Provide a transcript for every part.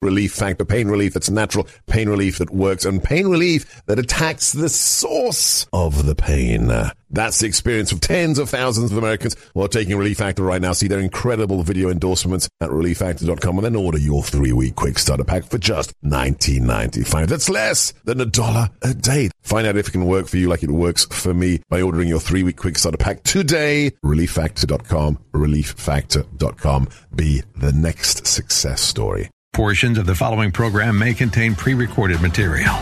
Relief Factor. Pain relief that's natural, pain relief that works, and pain relief that attacks the source of the pain. That's the experience of tens of thousands of Americans who are taking Relief Factor right now. See their incredible video endorsements at relieffactor.com and then order your 3-week quick starter pack for just $19.95. That's less than $1 a day. Find out if it can work for you like it works for me by ordering your 3-week quick starter pack today. relieffactor.com, relieffactor.com. Be the next success story. Portions of the following program may contain pre-recorded material.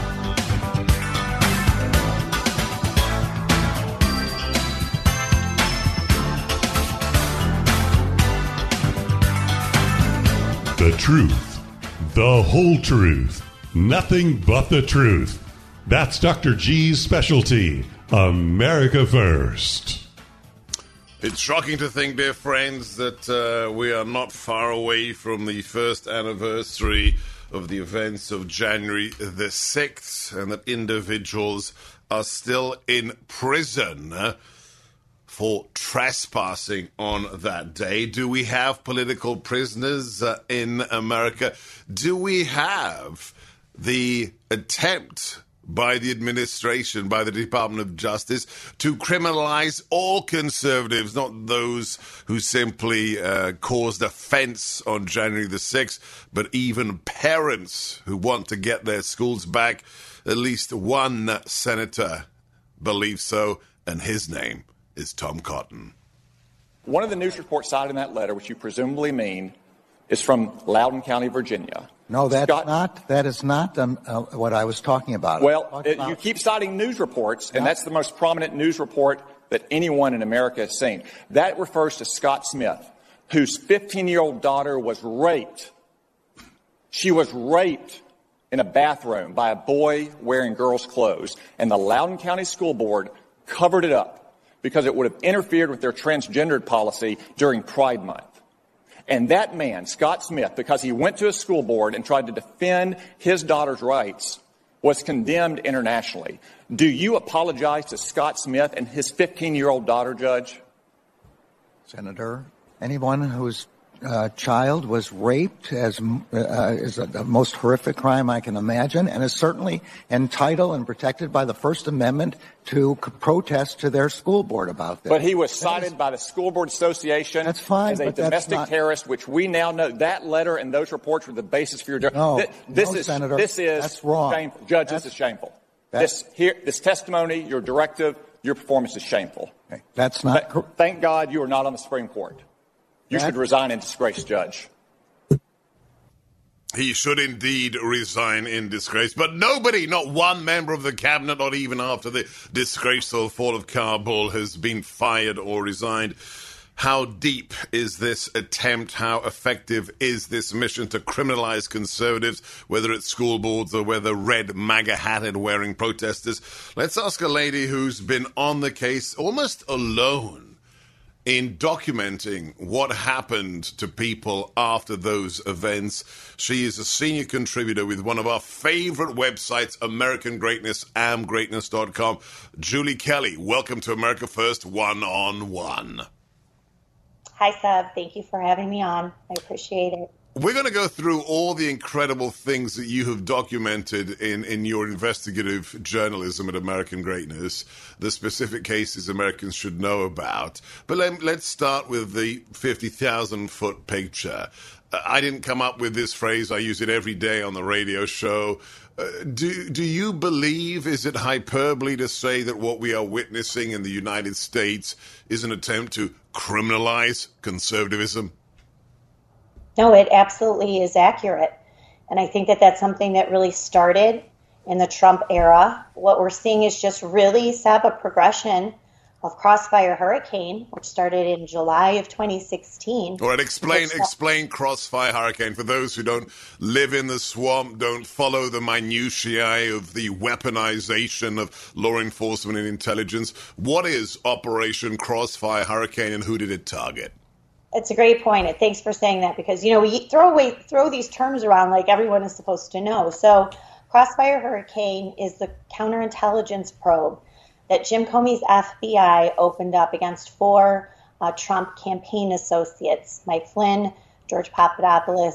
The truth, the whole truth, nothing but the truth. That's Dr. G's specialty, America First. It's shocking to think, dear friends, that we are not far away from the first anniversary of the events of January the 6th, and that individuals are still in prison for trespassing on that day. Do we have political prisoners in America? Do we have the attempt by the administration, by the Department of Justice, to criminalize all conservatives, not those who simply caused offense on January the 6th, but even parents who want to get their schools back? At least one senator believes so, and his name is Tom Cotton. One of the news reports cited in that letter, which you presumably mean, is from Loudoun County, Virginia. No, that is not what I was talking about. Well, you keep citing news reports, and that's the most prominent news report that anyone in America has seen. That refers to Scott Smith, whose 15-year-old daughter was raped. She was raped in a bathroom by a boy wearing girls' clothes, and the Loudoun County School Board covered it up because it would have interfered with their transgendered policy during Pride Month. And that man, Scott Smith, because he went to a school board and tried to defend his daughter's rights, was condemned internationally. Do you apologize to Scott Smith and his 15-year-old daughter, Judge? Senator, anyone whose child was raped is the most horrific crime I can imagine, and is certainly entitled and protected by the First Amendment to protest to their school board about this. But he was cited by the School Board Association as a domestic terrorist, which we now know that letter and those reports were the basis for your judgment. Senator, this is that's wrong. Shameful. Judge, this is shameful. This testimony, your directive, your performance is shameful. Okay. That's not. Thank God you are not on the Supreme Court. You should resign in disgrace, Judge. He should indeed resign in disgrace. But nobody, not one member of the cabinet, not even after the disgraceful fall of Kabul, has been fired or resigned. How deep is this attempt? How effective is this mission to criminalize conservatives, whether it's school boards or whether red MAGA-hatted wearing protesters? Let's ask a lady who's been on the case almost alone in documenting what happened to people after those events. She is a senior contributor with one of our favorite websites, American Greatness, amgreatness.com. Julie Kelly, welcome to America First One-on-One. Hi, Seb. Thank you for having me on. I appreciate it. We're going to go through all the incredible things that you have documented in your investigative journalism at American Greatness, the specific cases Americans should know about. But let's start with the 50,000-foot picture. I didn't come up with this phrase. I use it every day on the radio show. Do you believe, is it hyperbole to say that what we are witnessing in the United States is an attempt to criminalize conservatism? No, it absolutely is accurate. And I think that that's something that really started in the Trump era. What we're seeing is just really, Seb, a progression of Crossfire Hurricane, which started in July of 2016. All right, explain Crossfire Hurricane for those who don't live in the swamp, don't follow the minutiae of the weaponization of law enforcement and intelligence. What is Operation Crossfire Hurricane and who did it target? It's a great point, and thanks for saying that, because, you know, we throw these terms around like everyone is supposed to know. So Crossfire Hurricane is the counterintelligence probe that Jim Comey's FBI opened up against four Trump campaign associates, Mike Flynn, George Papadopoulos,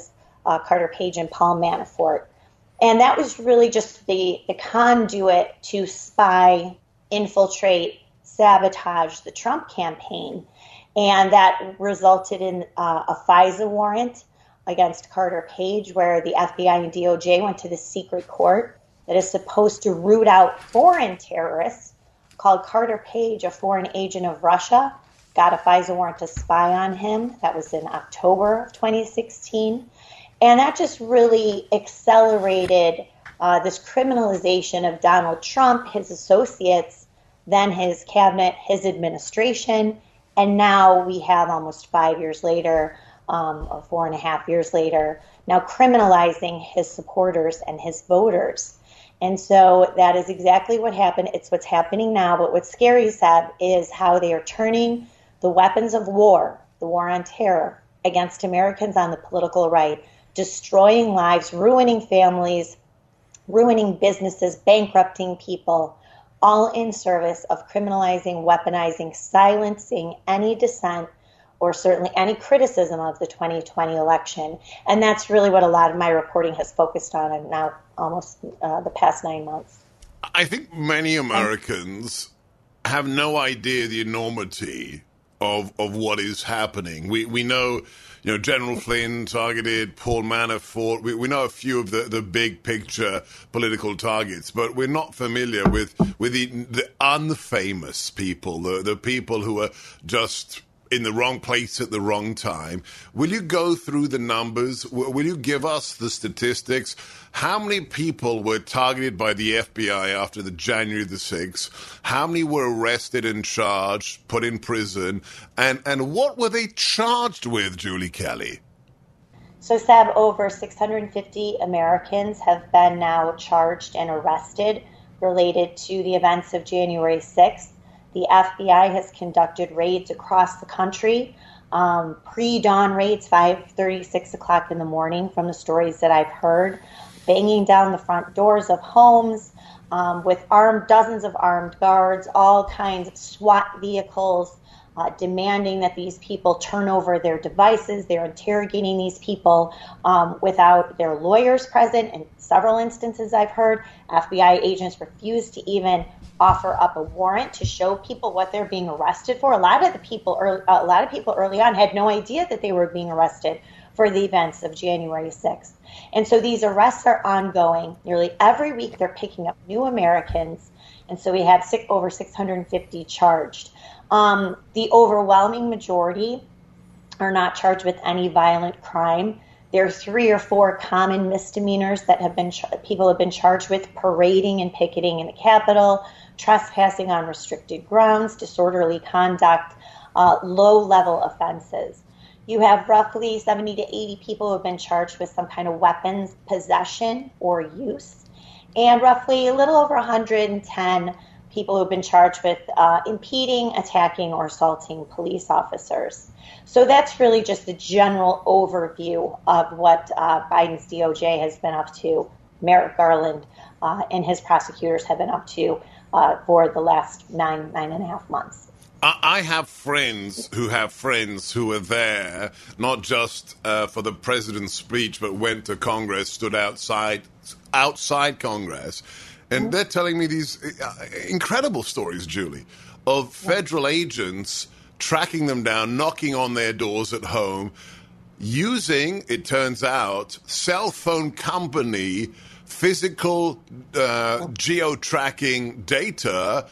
Carter Page and Paul Manafort. And that was really just the conduit to spy, infiltrate, sabotage the Trump campaign. And that resulted in a FISA warrant against Carter Page, where the FBI and DOJ went to the secret court that is supposed to root out foreign terrorists, called Carter Page a foreign agent of Russia, got a FISA warrant to spy on him. That was in October of 2016. And that just really accelerated this criminalization of Donald Trump, his associates, then his cabinet, his administration. And now we have almost 5 years later, or 4.5 years later, now criminalizing his supporters and his voters. And so that is exactly what happened. It's what's happening now. But what's scary, Seb, is how they are turning the weapons of war, the war on terror, against Americans on the political right, destroying lives, ruining families, ruining businesses, bankrupting people, all in service of criminalizing, weaponizing, silencing any dissent or certainly any criticism of the 2020 election. And that's really what a lot of my reporting has focused on in now almost the past 9 months. I think many Americans have no idea the enormity of what is happening. We know, General Flynn targeted Paul Manafort. We know a few of the big picture political targets, but we're not familiar with the unfamous people, the people who are just in the wrong place at the wrong time. Will you go through the numbers? Will you give us the statistics? How many people were targeted by the FBI after the January the 6th? How many were arrested and charged, put in prison? And what were they charged with, Julie Kelly? So, Seb, over 650 Americans have been now charged and arrested related to the events of January 6th. The FBI has conducted raids across the country, pre-dawn raids, 5:30, 6 o'clock in the morning, from the stories that I've heard, banging down the front doors of homes with dozens of armed guards, all kinds of SWAT vehicles, demanding that these people turn over their devices. They're interrogating these people without their lawyers present. In several instances I've heard, FBI agents refuse to even offer up a warrant to show people what they're being arrested for. A lot of people early on had no idea that they were being arrested for the events of January 6th. And so these arrests are ongoing. Nearly every week they're picking up new Americans. And so we have over 650 charged. The overwhelming majority are not charged with any violent crime. There are 3 or 4 common misdemeanors that people have been charged with: parading and picketing in the Capitol, trespassing on restricted grounds, disorderly conduct, low-level offenses. You have roughly 70 to 80 people who have been charged with some kind of weapons possession or use, and roughly a little over 110 people who have been charged with impeding, attacking, or assaulting police officers. So that's really just the general overview of what Biden's DOJ has been up to, Merrick Garland and his prosecutors have been up to for the last 9.5 months. I have friends who were there, not just for the president's speech, but went to Congress, stood outside Congress. And they're telling me these incredible stories, Julie, of federal agents tracking them down, knocking on their doors at home, using, it turns out, cell phone company physical geo-tracking data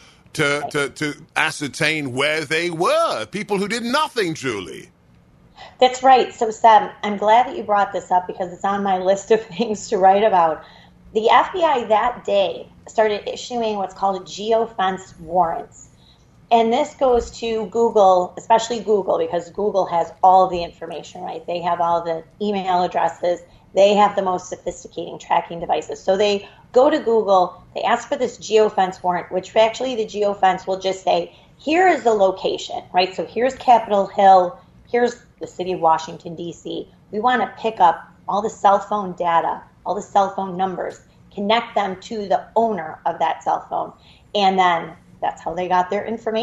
to ascertain where they were. People who did nothing, Julie. That's right. So, Seb, I'm glad that you brought this up because it's on my list of things to write about. The FBI that day started issuing what's called geofence warrants. And this goes to Google, especially Google, because Google has all the information, right? They have all the email addresses. They have the most sophisticated tracking devices. So they go to Google, they ask for this geofence warrant, which actually the geofence will just say, here is the location, right? So here's Capitol Hill, here's the city of Washington, D.C. We want to pick up all the cell phone data, all the cell phone numbers, connect them to the owner of that cell phone. And then that's how they got their information.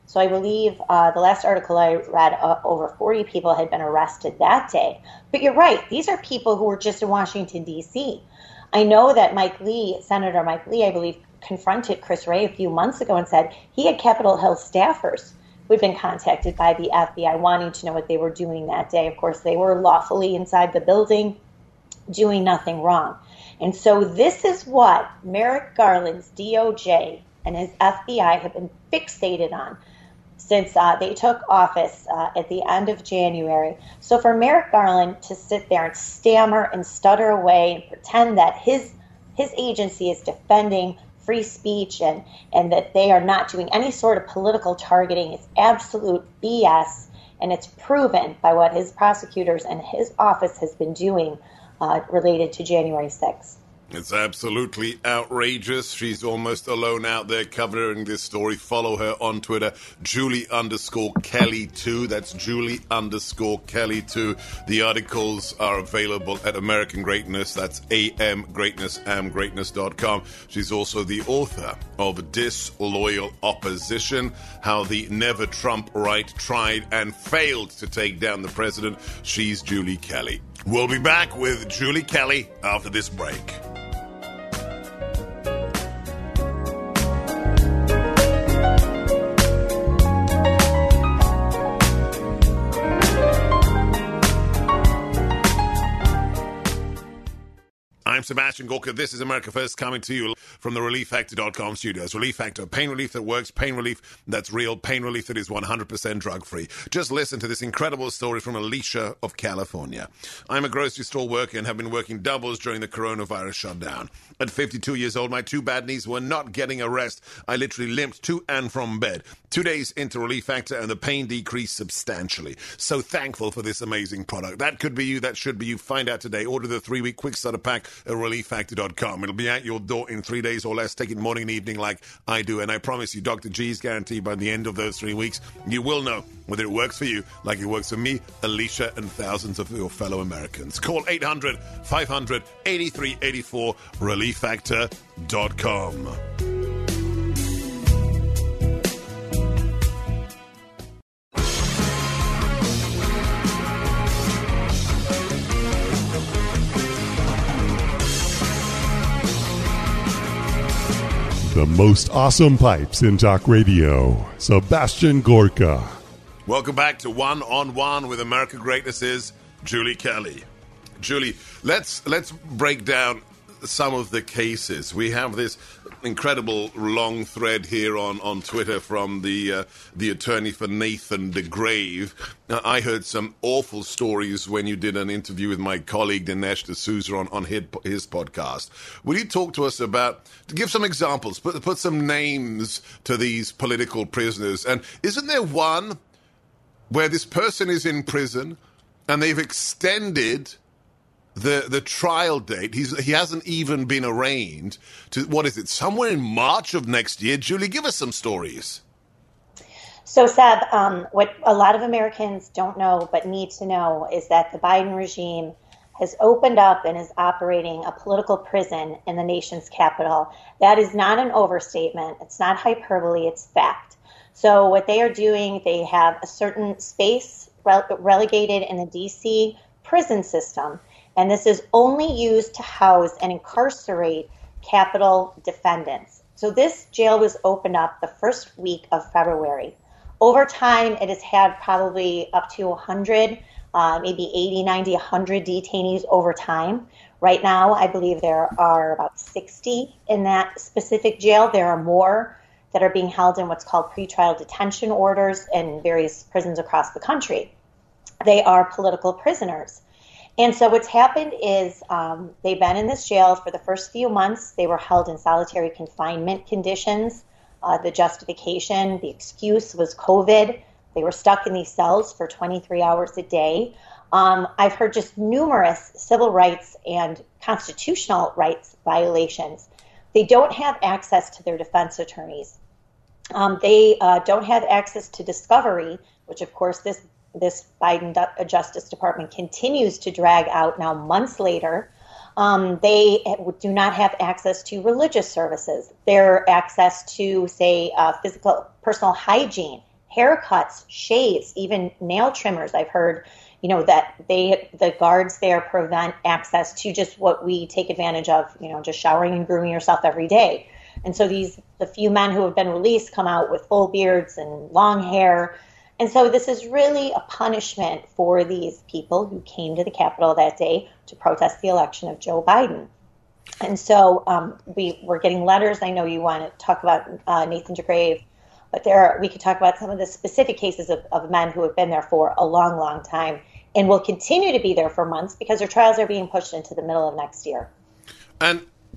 So I believe the last article I read, over 40 people had been arrested that day. But you're right. These are people who were just in Washington, D.C. I know that Senator Mike Lee, I believe, confronted Chris Wray a few months ago and said he had Capitol Hill staffers who had been contacted by the FBI wanting to know what they were doing that day. Of course, they were lawfully inside the building, doing nothing wrong. And so this is what Merrick Garland's DOJ and his FBI have been fixated on since they took office at the end of January. So for Merrick Garland to sit there and stammer and stutter away and pretend that his agency is defending free speech and that they are not doing any sort of political targeting is absolute BS, and it's proven by what his prosecutors and his office has been doing related to January 6th. It's absolutely outrageous. She's almost alone out there covering this story. Follow her on Twitter, Julie_Kelly2. That's Julie_Kelly2. The articles are available at American Greatness. That's amgreatness.com. She's also the author of Disloyal Opposition, How the Never Trump Right Tried and Failed to Take Down the President. She's Julie Kelly. We'll be back with Julie Kelly after this break. I'm Sebastian Gorka. This is America First, coming to you from the ReliefFactor.com studios. Relief Factor, pain relief that works, pain relief that's real, pain relief that is 100% drug-free. Just listen to this incredible story from Alicia of California. I'm a grocery store worker and have been working doubles during the coronavirus shutdown. At 52 years old, my two bad knees were not getting a rest. I literally limped to and from bed. 2 days into Relief Factor and the pain decreased substantially. So thankful for this amazing product. That could be you. That should be you. Find out today. Order the 3-week quick starter pack at ReliefFactor.com. It'll be at your door in 3 days or less. Take it morning and evening like I do. And I promise you, Dr. G's guarantee by the end of those 3 weeks, you will know whether it works for you like it works for me, Alicia, and thousands of your fellow Americans. Call 800-500-8384, ReliefFactor.com. The most awesome pipes in talk radio. Sebastian Gorka. Welcome back to One on One with America Greatness is Julie Kelly. Julie, let's break down some of the cases. We have this incredible long thread here on Twitter from the attorney for Nathan DeGrave. I heard some awful stories when you did an interview with my colleague Dinesh D'Souza on his podcast. Will you talk to us about, to give some examples, put some names to these political prisoners? And isn't there one where this person is in prison and they've extended the trial date? He hasn't even been arraigned to, what is it, somewhere in March of next year? Julie, give us some stories. So, Seb, what a lot of Americans don't know but need to know is that the Biden regime has opened up and is operating a political prison in the nation's capital. That is not an overstatement. It's not hyperbole. It's fact. So what they are doing, they have a certain space relegated in the D.C. prison system. And this is only used to house and incarcerate capital defendants. So this jail was opened up the first week of February. Over time, it has had probably up to 100, maybe 80, 90, 100 detainees over time. Right now, I believe there are about 60 in that specific jail. There are more that are being held in what's called pretrial detention orders in various prisons across the country. They are political prisoners. And so what's happened is they've been in this jail for the first few months. They were held in solitary confinement conditions. The justification, the excuse was COVID. They were stuck in these cells for 23 hours a day. I've heard just numerous civil rights and constitutional rights violations. They don't have access to their defense attorneys. They don't have access to discovery, which, of course, this Biden Justice Department continues to drag out now months later. They do not have access to religious services. Their access to, say, physical personal hygiene haircuts, shaves, even nail trimmers. I've heard, that the guards there prevent access to just what we take advantage of, just showering and grooming yourself every day. And so the few men who have been released come out with full beards and long hair. And so this is really a punishment for these people who came to the Capitol that day to protest the election of Joe Biden. And so we're getting letters. I know you want to talk about Nathan DeGrave, but we could talk about some of the specific cases of men who have been there for a long, long time and will continue to be there for months because their trials are being pushed into the middle of next year. And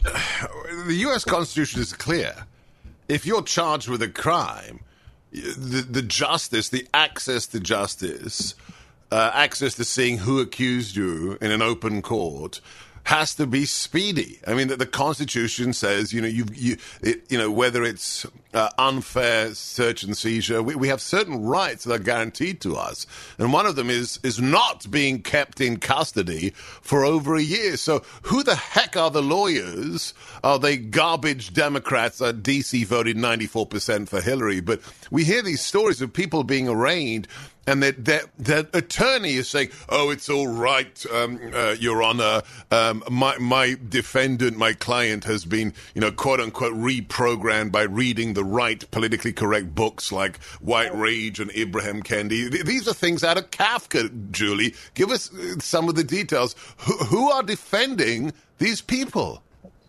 the U.S. Constitution is clear. If you're charged with a crime, the justice, the access to justice, access to seeing who accused you in an open court has to be speedy. I mean, the Constitution says, whether it's unfair search and seizure, we have certain rights that are guaranteed to us. And one of them is not being kept in custody for over a year. So who the heck are the lawyers? Are they garbage Democrats? D.C. voted 94% for Hillary. But we hear these stories of people being arraigned and that attorney is saying, "Oh, it's all right, Your Honor. My defendant, my client, has been, quote unquote, reprogrammed by reading the right politically correct books like White Rage and Ibram Kendi." These are things out of Kafka. Julie, give us some of the details. Who are defending these people?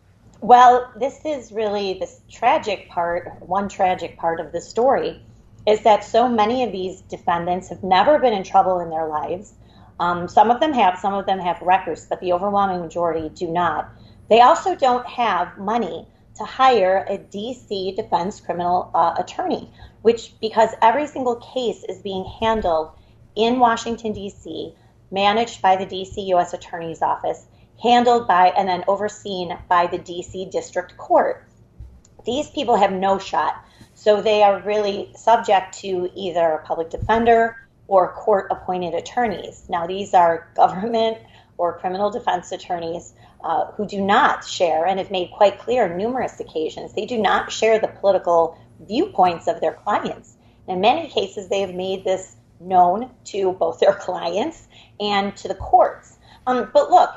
Well, this is really this tragic part. One tragic part of the story is that so many of these defendants have never been in trouble in their lives. Some of them have records, but the overwhelming majority do not. They also don't have money to hire a D.C. defense criminal attorney, because every single case is being handled in Washington, D.C., managed by the D.C. U.S. Attorney's Office, handled by and then overseen by the D.C. District Court. These people have no shot. So they are really subject to either a public defender or court-appointed attorneys. Now, these are government or criminal defense attorneys who do not share, and have made quite clear on numerous occasions, they do not share the political viewpoints of their clients. In many cases, they have made this known to both their clients and to the courts. But look,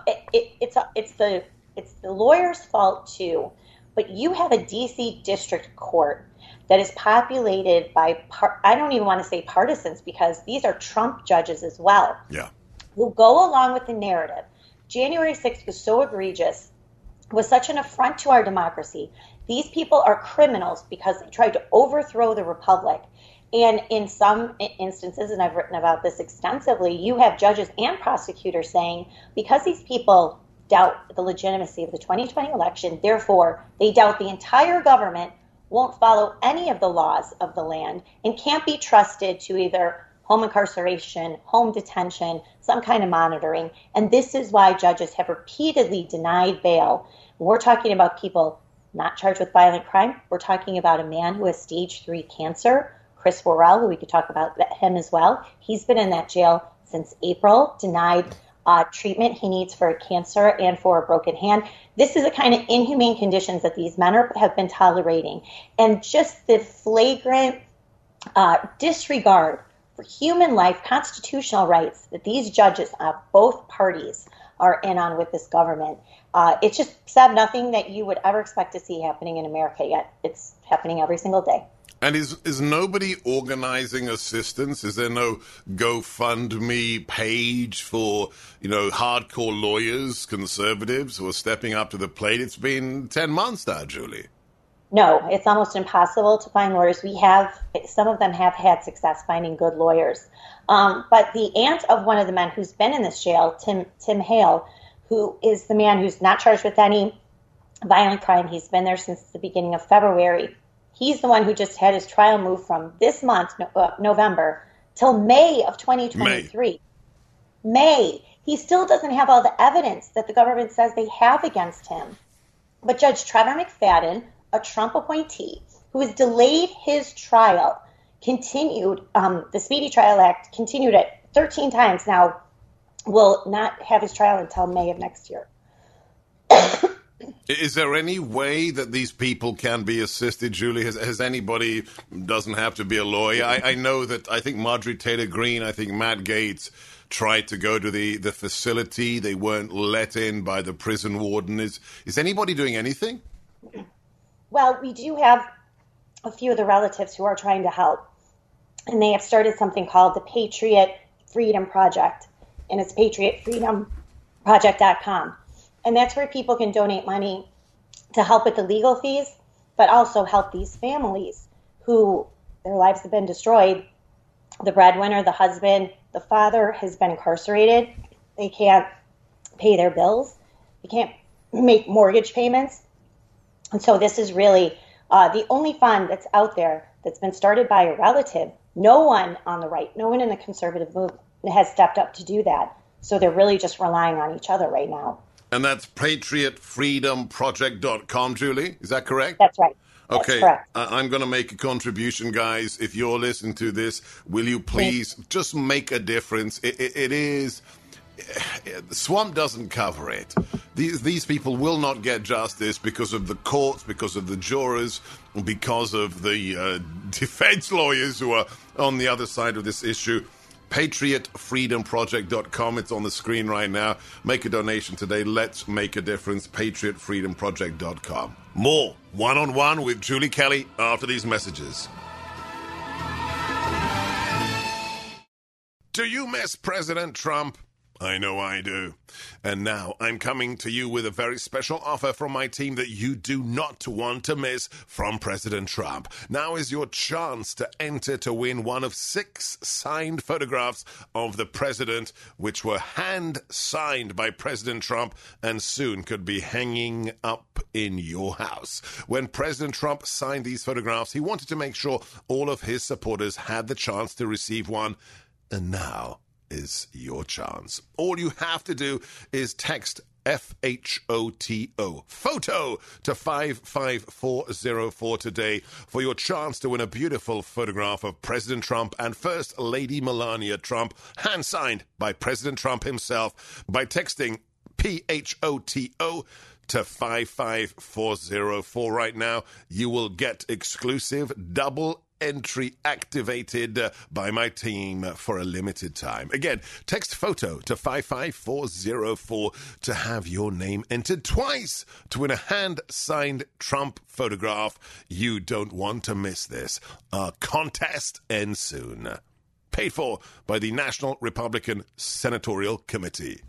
it's the lawyer's fault too. But you have a D.C. District Court that is populated by, I don't even want to say partisans, because these are Trump judges as well. Yeah. Who go along with the narrative. January 6th was so egregious, was such an affront to our democracy. These people are criminals because they tried to overthrow the republic. And in some instances, and I've written about this extensively, you have judges and prosecutors saying, because these people doubt the legitimacy of the 2020 election, therefore they doubt the entire government, won't follow any of the laws of the land, and can't be trusted to either home incarceration, home detention, some kind of monitoring. And this is why judges have repeatedly denied bail. We're talking about people not charged with violent crime. We're talking about a man who has stage 3 cancer, Chris Worrell, who we could talk about him as well. He's been in that jail since April, denied treatment he needs for a cancer and for a broken hand. This is the kind of inhumane conditions that these men have been tolerating. And just the flagrant disregard for human life, constitutional rights that these judges of both parties are in on with this government. It's just sad, nothing that you would ever expect to see happening in America yet. It's happening every single day. And is nobody organizing assistance? Is there no GoFundMe page for, hardcore lawyers, conservatives who are stepping up to the plate? It's been 10 months now, Julie. No, it's almost impossible to find lawyers. Some of them have had success finding good lawyers. But the aunt of one of the men who's been in this jail, Tim Hale, who is the man who's not charged with any violent crime, he's been there since the beginning of February. He's the one who just had his trial moved from this month, November, till May of 2023. May. He still doesn't have all the evidence that the government says they have against him. But Judge Trevor McFadden, a Trump appointee, who has delayed his trial, continued, the Speedy Trial Act continued it 13 times now, will not have his trial until May of next year. Is there any way that these people can be assisted, Julie? Has anybody, doesn't have to be a lawyer? I know that, I think Marjorie Taylor Greene, I think Matt Gaetz tried to go to the facility. They weren't let in by the prison warden. Is anybody doing anything? Well, we do have a few of the relatives who are trying to help. And they have started something called the Patriot Freedom Project. And it's patriotfreedomproject.com. And that's where people can donate money to help with the legal fees, but also help these families who their lives have been destroyed. The breadwinner, the husband, the father has been incarcerated. They can't pay their bills. They can't make mortgage payments. And so this is really the only fund that's out there that's been started by a relative. No one on the right, no one in the conservative movement has stepped up to do that. So they're really just relying on each other right now. And that's patriotfreedomproject.com, Julie. Is that correct? That's right. Okay, I'm going to make a contribution, guys. If you're listening to this, will you please just make a difference? It is... Swamp doesn't cover it. These people will not get justice because of the courts, because of the jurors, because of the defense lawyers who are on the other side of this issue. PatriotFreedomProject.com. It's on the screen right now. Make a donation today. Let's make a difference. PatriotFreedomProject.com. More one-on-one with Julie Kelly after these messages. Do you miss President Trump? I know I do. And now I'm coming to you with a very special offer from my team that you do not want to miss from President Trump. Now is your chance to enter to win one of 6 signed photographs of the president, which were hand-signed by President Trump and soon could be hanging up in your house. When President Trump signed these photographs, he wanted to make sure all of his supporters had the chance to receive one. And now is your chance. All you have to do is text FHOTO, photo, to 55404 today for your chance to win a beautiful photograph of President Trump and First Lady Melania Trump, hand-signed by President Trump himself, by texting PHOTO to 55404 right now. You will get exclusive double entry activated by my team for a limited time. Again, text photo to 55404 to have your name entered twice to win a hand-signed Trump photograph. You don't want to miss this. Our contest ends soon. Paid for by the National Republican Senatorial Committee.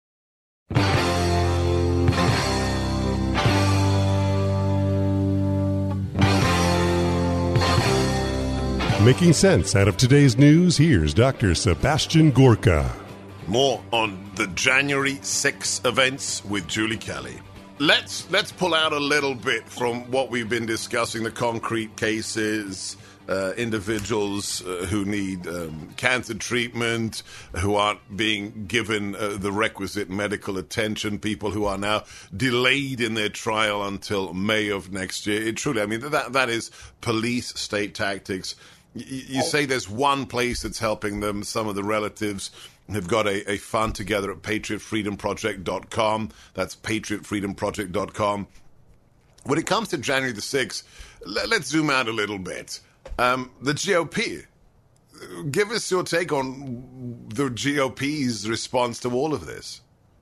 Making sense out of today's news, here's Dr. Sebastian Gorka. More on the January 6 events with Julie Kelly. Let's pull out a little bit from what we've been discussing, the concrete cases, individuals who need cancer treatment, who aren't being given the requisite medical attention, people who are now delayed in their trial until May of next year. Truly, I mean, that is police state tactics. You say there's one place that's helping them. Some of the relatives have got a fund together at PatriotFreedomProject.com. That's PatriotFreedomProject.com. When it comes to January the 6th, let's zoom out a little bit. The GOP. Give us your take on the GOP's response to all of this.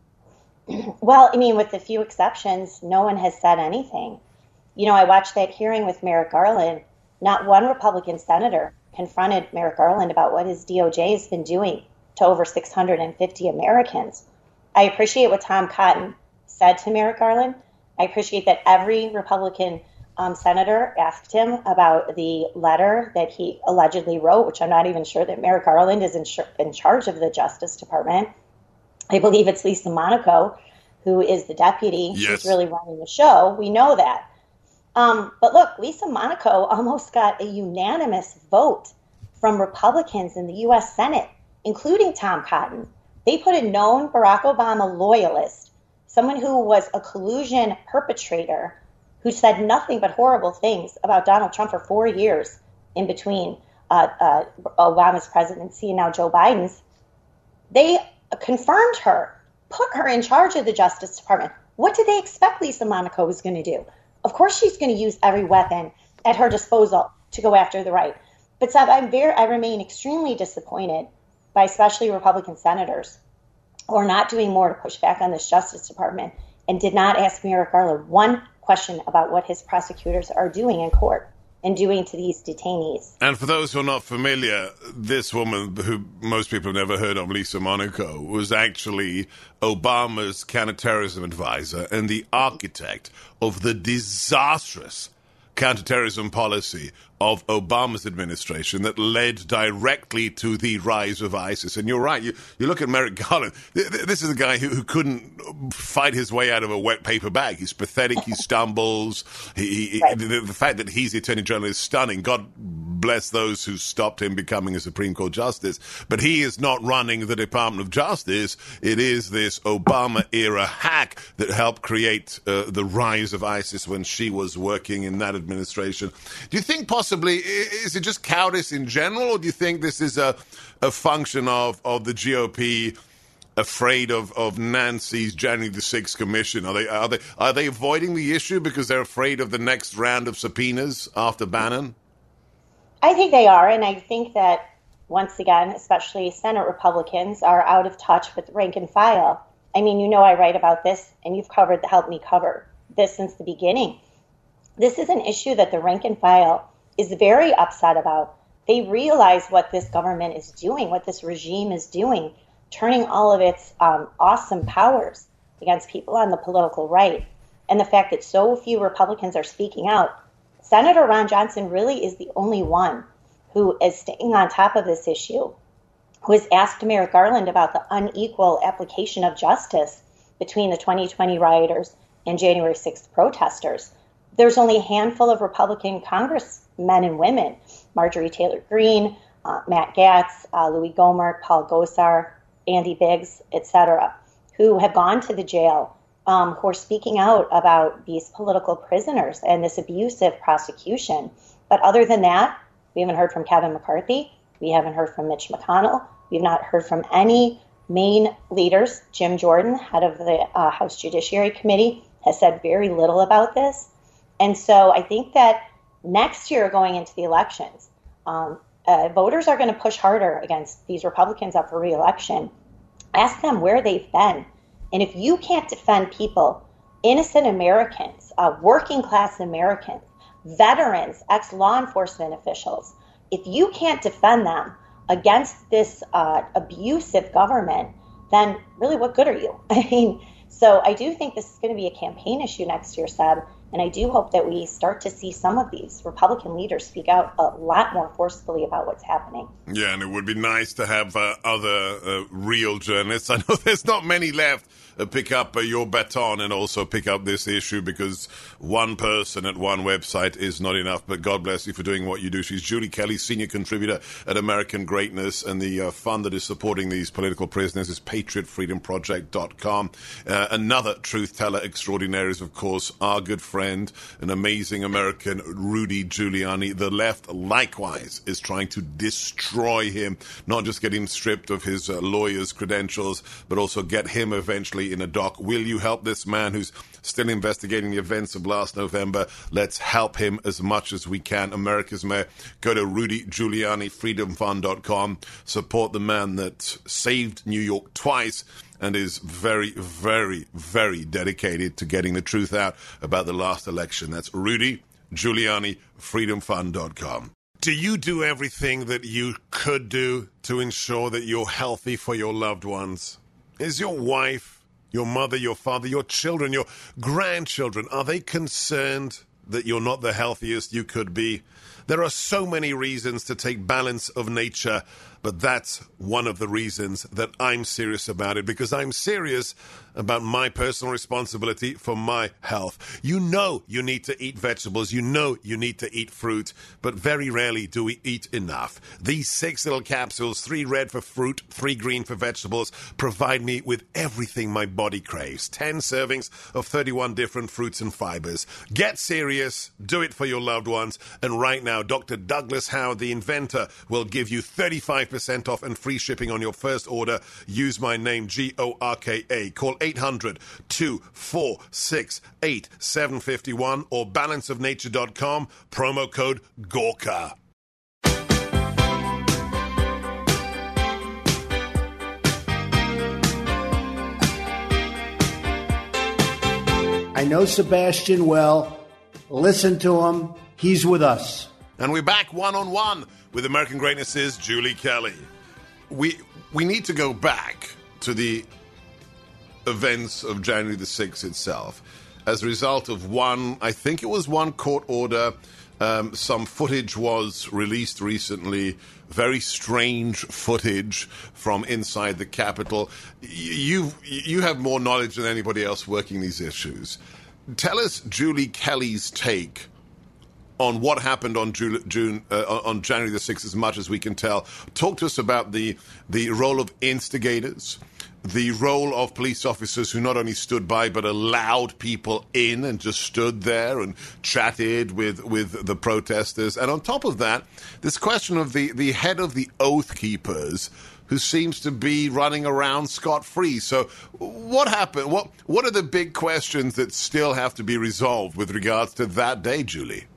Well, I mean, with a few exceptions, no one has said anything. You know, I watched that hearing with Merrick Garland. Not one Republican senator confronted Merrick Garland about what his DOJ has been doing to over 650 Americans. I appreciate what Tom Cotton said to Merrick Garland. I appreciate that every Republican senator asked him about the letter that he allegedly wrote, which I'm not even sure that Merrick Garland is in charge of the Justice Department. I believe it's Lisa Monaco, who is the deputy, who's really running the show. We know that. But look, Lisa Monaco almost got a unanimous vote from Republicans in the U.S. Senate, including Tom Cotton. They put a known Barack Obama loyalist, someone who was a collusion perpetrator, who said nothing but horrible things about Donald Trump for 4 years in between Obama's presidency and now Joe Biden's. They confirmed her, put her in charge of the Justice Department. What did they expect Lisa Monaco was going to do? Of course she's going to use every weapon at her disposal to go after the right. But Seb, I remain extremely disappointed by especially Republican senators who are not doing more to push back on this Justice Department and did not ask Merrick Garland one question about what his prosecutors are doing in court and doing to these detainees. And for those who are not familiar, this woman, who most people have never heard of, Lisa Monaco, was actually Obama's counterterrorism advisor and the architect of the disastrous counterterrorism policy of Obama's administration that led directly to the rise of ISIS. And you're right, you look at Merrick Garland, this is a guy who couldn't fight his way out of a wet paper bag. He's pathetic, he stumbles, right. The fact that he's the Attorney General is stunning. God bless those who stopped him becoming a Supreme Court Justice. But he is not running the Department of Justice. It is this Obama-era hack that helped create the rise of ISIS when she was working in that administration. Do you think possibly, is it just cowardice in general, or do you think this is a function of the GOP afraid of Nancy's January the 6th commission? Are they avoiding the issue because they're afraid of the next round of subpoenas after Bannon? I think they are, and I think that, once again, especially Senate Republicans are out of touch with rank and file. I mean, you know I write about this, and you've helped me cover this since the beginning. This is an issue that the rank and file is very upset about. They realize what this government is doing, what this regime is doing, turning all of its awesome powers against people on the political right. And the fact that so few Republicans are speaking out. Senator Ron Johnson really is the only one who is staying on top of this issue, who has asked Merrick Garland about the unequal application of justice between the 2020 rioters and January 6th protesters. There's only a handful of Republican congressmen and women, Marjorie Taylor Greene, Matt Gaetz, Louis Gohmert, Paul Gosar, Andy Biggs, etc., who have gone to the jail, who are speaking out about these political prisoners and this abusive prosecution. But other than that, we haven't heard from Kevin McCarthy. We haven't heard from Mitch McConnell. We've not heard from any main leaders. Jim Jordan, head of the House Judiciary Committee, has said very little about this. And so I think that next year going into the elections, voters are going to push harder against these Republicans up for re-election. Ask them where they've been. And if you can't defend people, innocent Americans, working class Americans, veterans, ex-law enforcement officials, if you can't defend them against this abusive government, then really what good are you? I mean, so I do think this is going to be a campaign issue next year, Seb, and I do hope that we start to see some of these Republican leaders speak out a lot more forcefully about what's happening. Yeah, and it would be nice to have other real journalists. I know there's not many left. Pick up your baton and also pick up this issue, because one person at one website is not enough. But God bless you for doing what you do. She's Julie Kelly, senior contributor at American Greatness, and the fund that is supporting these political prisoners is patriotfreedomproject.com. Another truth teller extraordinaire is, of course, our good friend, an amazing American, Rudy Giuliani. The left, likewise, is trying to destroy him, not just get him stripped of his lawyer's credentials, but also get him eventually in a dock. Will you help this man who's still investigating the events of last November? Let's help him as much as we can. America's Mayor. Go to RudyGiulianiFreedomFund.com. Support the man that saved New York twice and is very, very, very dedicated to getting the truth out about the last election. That's RudyGiulianiFreedomFund.com. Do you do everything that you could do to ensure that you're healthy for your loved ones? Is your wife, your mother, your father, your children, your grandchildren, are they concerned that you're not the healthiest you could be? There are so many reasons to take balance of nature, but that's one of the reasons that I'm serious about it, because I'm serious about my personal responsibility for my health. You know you need to eat vegetables. You know you need to eat fruit, but very rarely do we eat enough. These 6 little capsules, 3 red for fruit, 3 green for vegetables, provide me with everything my body craves. 10 servings of 31 different fruits and fibers. Get serious. Do it for your loved ones. And right now, now, Dr. Douglas Howe, the inventor, will give you 35% off and free shipping on your first order. Use my name, GORKA. Call 800-246-8751 or balanceofnature.com, promo code GORKA. I know Sebastian well. Listen to him. He's with us. And we're back one-on-one with American Greatness's Julie Kelly. We need to go back to the events of January the 6th itself. As a result of one court order, some footage was released recently, very strange footage from inside the Capitol. You have more knowledge than anybody else working these issues. Tell us Julie Kelly's take on what happened on on January the 6th, as much as we can tell. Talk to us about the role of instigators, the role of police officers who not only stood by but allowed people in and just stood there and chatted with the protesters. And on top of that, this question of the head of the Oath Keepers, who seems to be running around scot-free. So what happened? What are the big questions that still have to be resolved with regards to that day, Julie?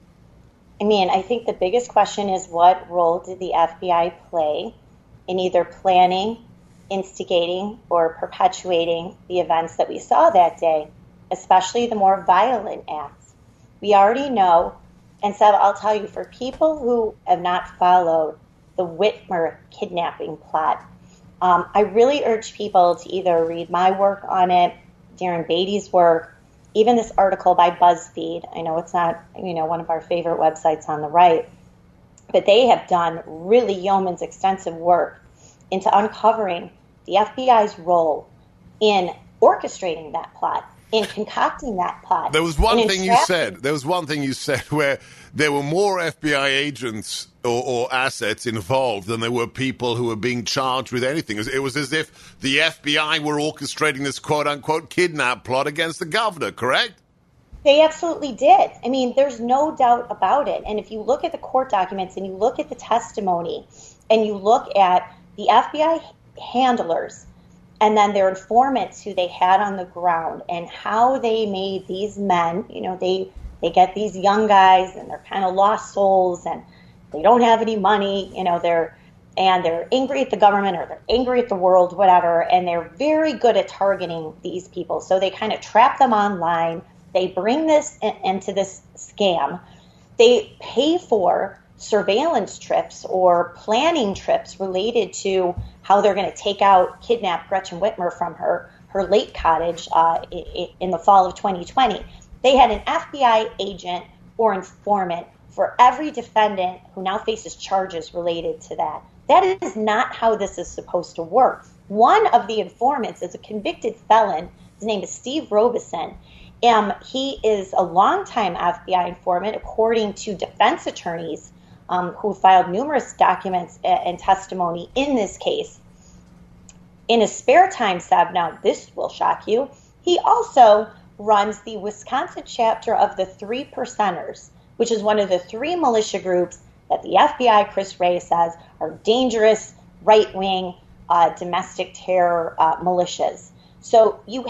I mean, I think the biggest question is, what role did the FBI play in either planning, instigating, or perpetuating the events that we saw that day, especially the more violent acts? We already know, and Seb, I'll tell you, for people who have not followed the Whitmer kidnapping plot, I really urge people to either read my work on it, Darren Beatty's work, even this article by BuzzFeed. I know it's not, one of our favorite websites on the right, but they have done really yeoman's extensive work into uncovering the FBI's role in orchestrating that plot, in concocting that plot. There was one thing you said where there were more FBI agents or assets involved than there were people who were being charged with anything. It was as if the FBI were orchestrating this quote-unquote kidnap plot against the governor, correct? They absolutely did. I mean, there's no doubt about it. And if you look at the court documents and you look at the testimony and you look at the FBI handlers and then their informants who they had on the ground and how they made these men, they get these young guys and they're kind of lost souls and they don't have any money, they're angry at the government or they're angry at the world, whatever, and they're very good at targeting these people. So they kind of trap them online. They bring this into this scam. They pay for surveillance trips or planning trips related to how they're going to kidnap Gretchen Whitmer from her lake cottage in the fall of 2020. They had an FBI agent or informant for every defendant who now faces charges related to that. That is not how this is supposed to work. One of the informants is a convicted felon. His name is Steve Robeson. He is a longtime FBI informant, according to defense attorneys who filed numerous documents and testimony in this case. In his spare time, Seb, now this will shock you, he also runs the Wisconsin chapter of the Three Percenters, which is one of the three militia groups that the FBI, Chris Wray, says are dangerous, right-wing, domestic terror militias. So we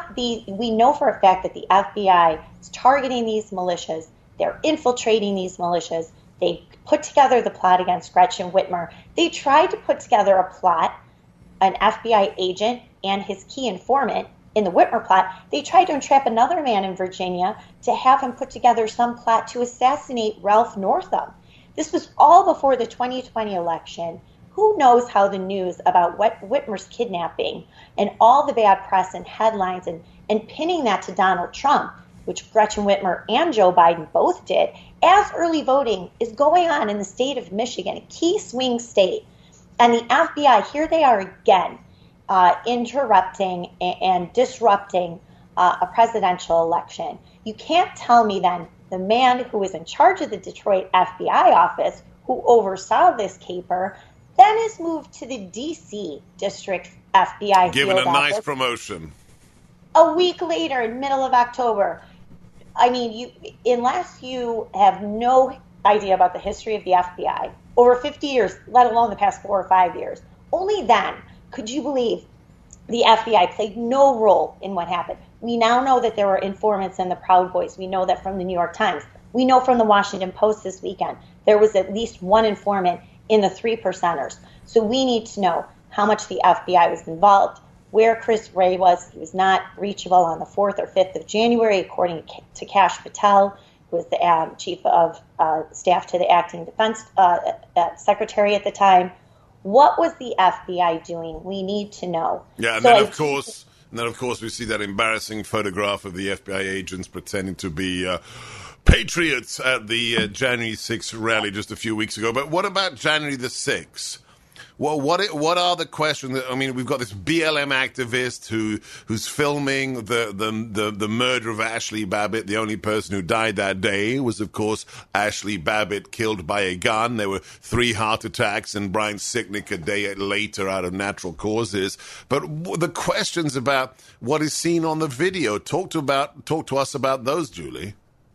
know for a fact that the FBI is targeting these militias. They're infiltrating these militias. They put together the plot against Gretchen Whitmer. They tried to put together a plot, an FBI agent and his key informant in the Whitmer plot. They tried to entrap another man in Virginia to have him put together some plot to assassinate Ralph Northam. This was all before the 2020 election. Who knows how the news about Whitmer's kidnapping and all the bad press and headlines and pinning that to Donald Trump, which Gretchen Whitmer and Joe Biden both did, as early voting is going on in the state of Michigan, a key swing state. And the FBI, here they are again, interrupting and disrupting a presidential election. You can't tell me then the man who was in charge of the Detroit FBI office, who oversaw this caper, then is moved to the D.C. District FBI Given field a nice office promotion. a week later, in middle of October. I mean, unless you have no idea about the history of the FBI, over 50 years, let alone the past 4 or 5 years, only then could you believe the FBI played no role in what happened. We now know that there were informants in the Proud Boys. We know that from the New York Times. We know from the Washington Post this weekend there was at least one informant in the 3 percenters. So we need to know how much the FBI was involved, where Chris Wray was. He was not reachable on the 4th or 5th of January, according to Kash Patel, who was the chief of staff to the acting defense secretary at the time. What was the FBI doing? We need to know. Yeah, and then, of course, we see that embarrassing photograph of the FBI agents pretending to be patriots at the January 6th rally just a few weeks ago. But what about January the 6th? Well, what are the questions? I mean, we've got this BLM activist who's filming the murder of Ashley Babbitt. The only person who died that day was, of course, Ashley Babbitt, killed by a gun. There were 3 heart attacks, and Brian Sicknick a day later out of natural causes. But the questions about what is seen on the video, talk to us about those, Julie.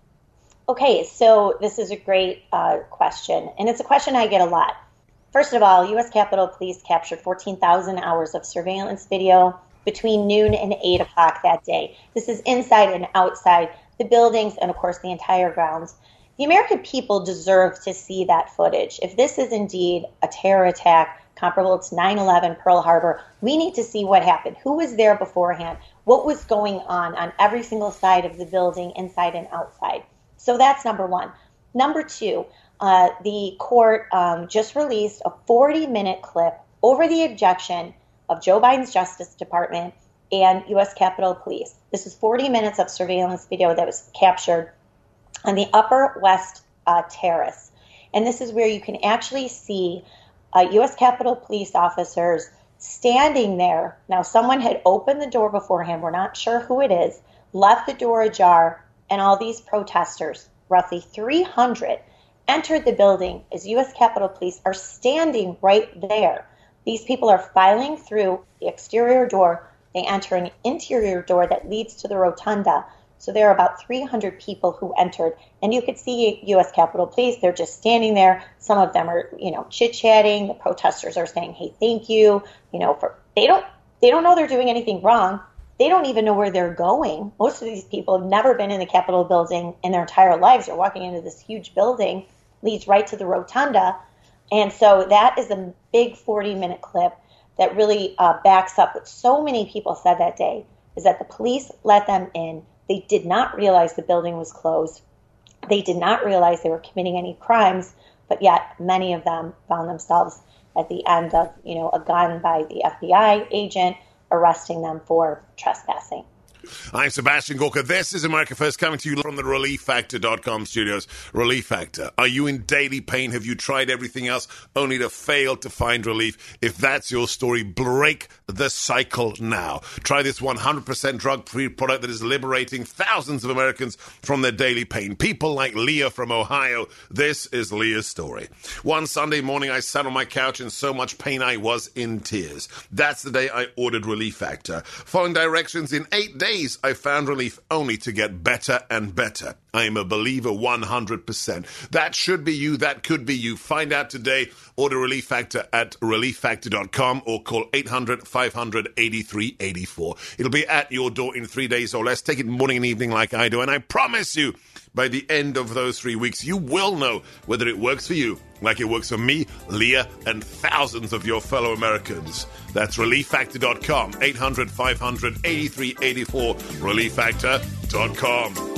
Okay, so this is a great question, and it's a question I get a lot. First of all, U.S. Capitol Police captured 14,000 hours of surveillance video between noon and 8 o'clock that day. This is inside and outside the buildings and, of course, the entire grounds. The American people deserve to see that footage. If this is indeed a terror attack comparable to 9/11 Pearl Harbor, we need to see what happened. Who was there beforehand? What was going on every single side of the building, inside and outside? So that's number one. Number two, the court just released a 40-minute clip over the objection of Joe Biden's Justice Department and U.S. Capitol Police. This is 40 minutes of surveillance video that was captured on the Upper West Terrace. And this is where you can actually see U.S. Capitol Police officers standing there. Now, someone had opened the door beforehand. We're not sure who it is, left the door ajar, and all these protesters, roughly 300, entered the building as U.S. Capitol Police are standing right there. These people are filing through the exterior door. They enter an interior door that leads to the rotunda. So there are about 300 people who entered. And you could see U.S. Capitol Police. They're just standing there. Some of them are, chit-chatting. The protesters are saying, hey, thank you. They don't know they're doing anything wrong. They don't even know where they're going. Most of these people have never been in the Capitol building in their entire lives. They're walking into this huge building, leads right to the rotunda. And so that is a big 40-minute clip that really backs up what so many people said that day, is that the police let them in. They did not realize the building was closed. They did not realize they were committing any crimes, but yet many of them found themselves at the end of, a gun by the FBI agent, arresting them for trespassing. I'm Sebastian Gorka. This is America First, coming to you from the ReliefFactor.com studios. Relief Factor. Are you in daily pain? Have you tried everything else only to fail to find relief? If that's your story, break the cycle now. Try this 100% drug-free product that is liberating thousands of Americans from their daily pain. People like Leah from Ohio. This is Leah's story. One Sunday morning, I sat on my couch in so much pain I was in tears. That's the day I ordered Relief Factor. Following directions, in 8 days, I found relief, only to get better and better. I am a believer 100%. That should be you. That could be you. Find out today. Order Relief Factor at ReliefFactor.com or call 800-500-8384. It'll be at your door in 3 days or less. Take it morning and evening like I do. And I promise you, by the end of those 3 weeks, you will know whether it works for you, like it works for me, Leah, and thousands of your fellow Americans. That's ReliefFactor.com, 800-500-8384, ReliefFactor.com.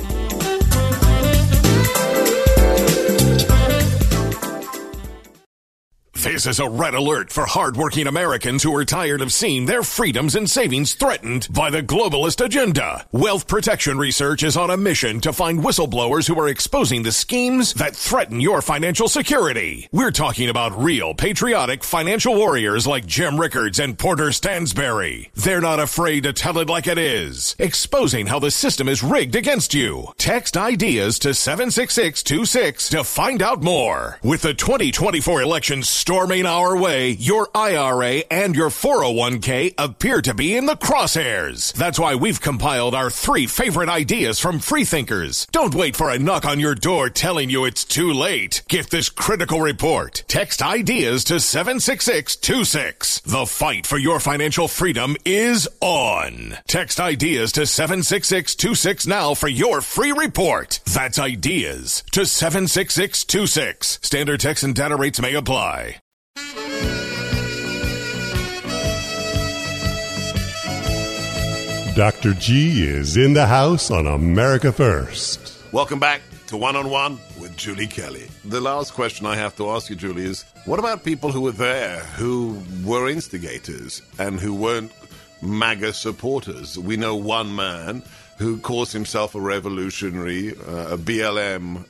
This is a red alert for hardworking Americans who are tired of seeing their freedoms and savings threatened by the globalist agenda. Wealth Protection Research is on a mission to find whistleblowers who are exposing the schemes that threaten your financial security. We're talking about real, patriotic financial warriors like Jim Rickards and Porter Stansberry. They're not afraid to tell it like it is, exposing how the system is rigged against you. Text IDEAS to 76626 to find out more. With the 2024 election storming storming our way, your IRA and your 401k appear to be in the crosshairs. That's why we've compiled our 3 favorite ideas from freethinkers. Don't wait for a knock on your door telling you it's too late. Get this critical report. Text ideas to 76626. The fight for your financial freedom is on. Text ideas to 76626 now for your free report. That's ideas to 76626. Standard text and data rates may apply. Dr. G is in the house on America First. Welcome back to One-on-One with Julie Kelly. The last question I have to ask you, Julie, is what about people who were there, who were instigators and who weren't MAGA supporters? We know one man who calls himself a revolutionary, a BLM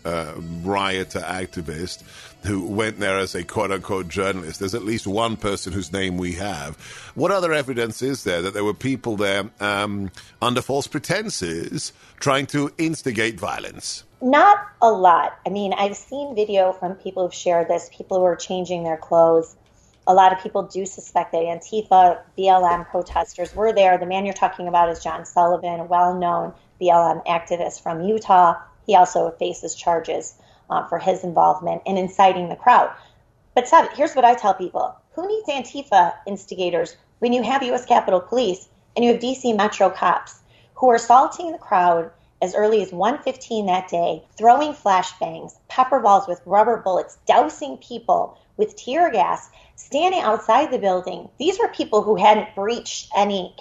rioter activist, who went there as a quote-unquote journalist. There's at least one person whose name we have. What other evidence is there that there were people there under false pretenses trying to instigate violence? Not a lot. I mean, I've seen video from people who've shared this, people who are changing their clothes. A lot of people do suspect that Antifa, BLM protesters were there. The man you're talking about is John Sullivan, a well-known BLM activist from Utah. He also faces charges for his involvement in inciting the crowd. But Seb, here's what I tell people. Who needs Antifa instigators when you have U.S. Capitol Police and you have D.C. Metro cops who are assaulting the crowd as early as 1:15 that day, throwing flashbangs, pepper balls with rubber bullets, dousing people with tear gas, standing outside the building? These were people who hadn't breached any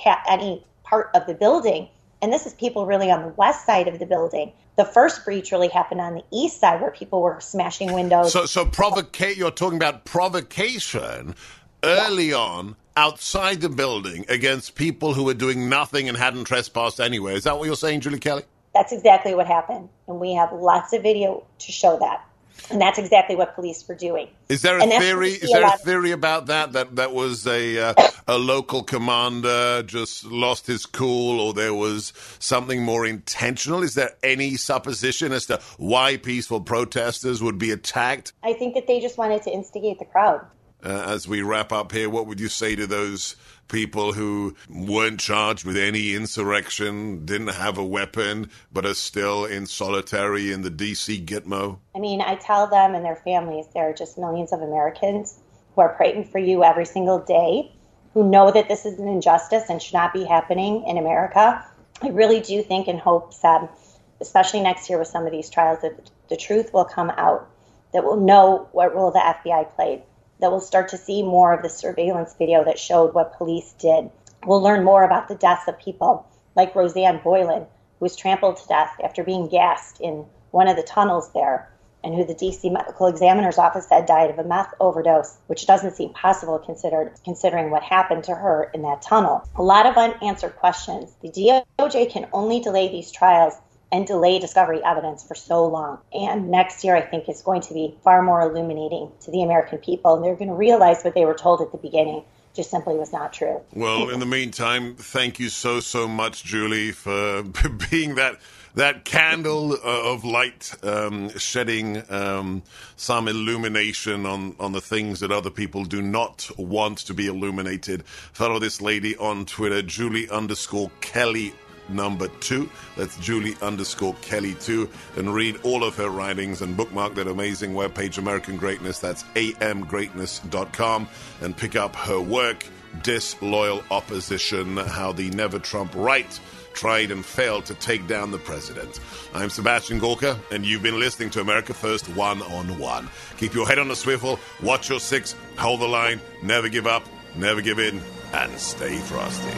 part of the building. And this is people really on the west side of the building. The first breach really happened on the east side where people were smashing windows. So you're talking about provocation early on outside the building against people who were doing nothing and hadn't trespassed anywhere. Is that what you're saying, Julie Kelly? That's exactly what happened. And we have lots of video to show that. And that's exactly what police were doing. Is there a theory? Is there a theory about that was a local commander just lost his cool, or there was something more intentional? Is there any supposition as to why peaceful protesters would be attacked? I think that they just wanted to instigate the crowd. As we wrap up here, what would you say to those people who weren't charged with any insurrection, didn't have a weapon, but are still in solitary in the D.C. Gitmo? I mean, I tell them and their families there are just millions of Americans who are praying for you every single day, who know that this is an injustice and should not be happening in America. I really do think and hope, Seb, especially next year with some of these trials, that the truth will come out, that we'll know what role the FBI played, that we'll start to see more of the surveillance video that showed what police did. We'll learn more about the deaths of people like Roseanne Boylan, who was trampled to death after being gassed in one of the tunnels there, and who the D.C. Medical Examiner's Office said died of a meth overdose, which doesn't seem possible considering what happened to her in that tunnel. A lot of unanswered questions. The DOJ can only delay these trials and delay discovery evidence for so long. And next year, I think, is going to be far more illuminating to the American people. And they're going to realize what they were told at the beginning just simply was not true. Well, in the meantime, thank you so much, Julie, for being that candle of light, shedding some illumination on the things that other people do not want to be illuminated. Follow this lady on Twitter, Julie_Kelly. Number 2. That's Julie_Kelly2, and read all of her writings and bookmark that amazing webpage, American Greatness. That's amgreatness.com, and pick up her work, Disloyal Opposition: How the Never Trump Right Tried and Failed to Take Down the President. I'm Sebastian Gorka, and you've been listening to America First One-on-One. Keep your head on a swivel, watch your six, hold the line, never give up, never give in, and stay frosty.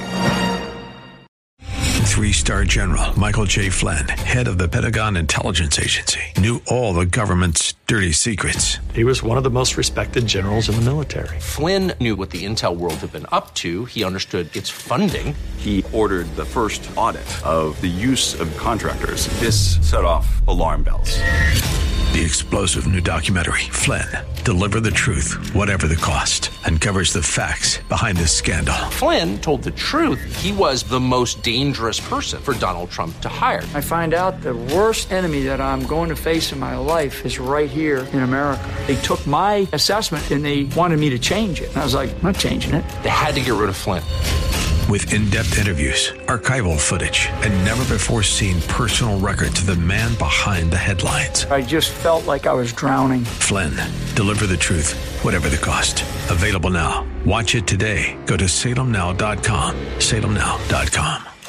3-star General Michael J. Flynn, head of the Pentagon Intelligence Agency, knew all the government's dirty secrets. He was one of the most respected generals in the military. Flynn knew what the intel world had been up to. He understood its funding. He ordered the first audit of the use of contractors. This set off alarm bells. The explosive new documentary, Flynn, Deliver the Truth, Whatever the Cost, uncovers the facts behind this scandal. Flynn told the truth. He was the most dangerous person for Donald Trump to hire. I find out the worst enemy that I'm going to face in my life is right here in America. They took my assessment and they wanted me to change it. And I was like, I'm not changing it. They had to get rid of Flynn. With in-depth interviews, archival footage, and never-before-seen personal records of the man behind the headlines. I just felt like I was drowning. Flynn, Deliver the Truth, Whatever the Cost. Available now. Watch it today. Go to salemnow.com. salemnow.com.